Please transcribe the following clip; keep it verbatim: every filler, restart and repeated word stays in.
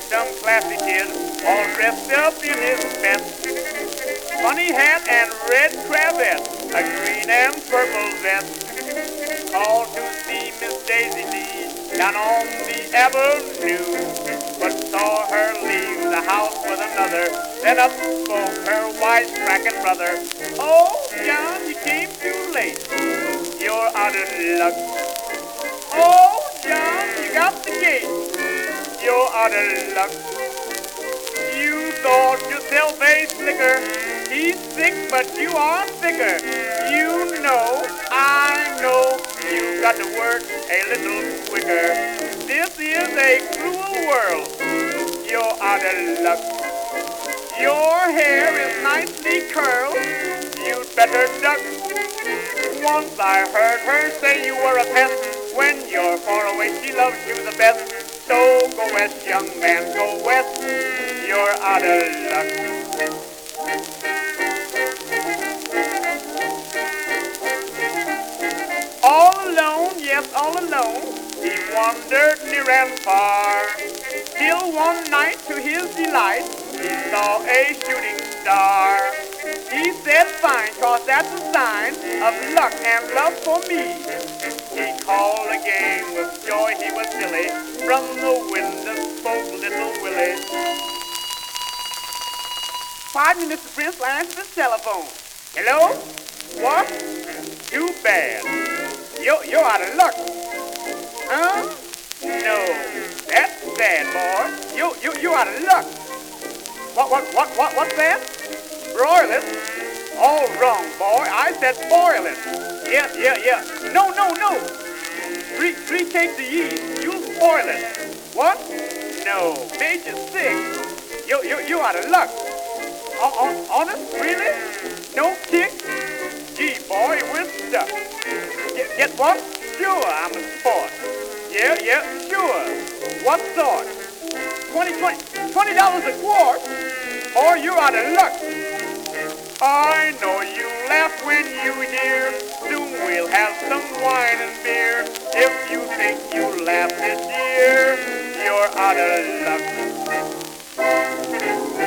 Some classy kid, all dressed up in his best. Funny hat and red cravat, a green and purple vest. Called to see Miss Daisy Lee down on the avenue, but saw her leave the house with another. Then up spoke her wisecracking brother. Oh, John, you came too late. You're out of luck. Oh, John, you got the gate. You're out of luck. You thought yourself a slicker. He's sick, but you are thicker. You know, I know, you got to work a little quicker. This is a cruel world. You're out of luck. Your hair is nicely curled. You'd better duck. Once I heard her say you were a pest. When you're far away, she loves you the best. So go west, young man, go west. You're out of luck. All alone, yes, all alone, he wandered near and far. Till one night, to his delight, he saw a shooting star. He said, fine, 'cause that's a sign of luck and love for me. He called again with joy, he was silly. From the window spoke little Willie. Pardon me, Mister Prince, I answered the telephone. Hello? What? Too bad. You're, you're out of luck. Huh? No. That's sad, boy. You, you, you're out of luck. What, what, what, what, what's that? Broilers? All wrong, boy. I said boilers. Yeah, yeah, yeah. No, no, no. Three, three cakes of yeast. You'll spoil it. What? No. Made you sick. You, you, you out of luck. On, on, honest? Really? No kick? Gee, boy, we're stuck. Get, get what? Sure, I'm a sport. Yeah, yeah, sure. What sort? Twenty, twenty, twenty dollars a quart? Or you're out of luck. I know you laugh when you hear. Soon we'll have some wine and beer. If you think you laugh this year, you're out of luck.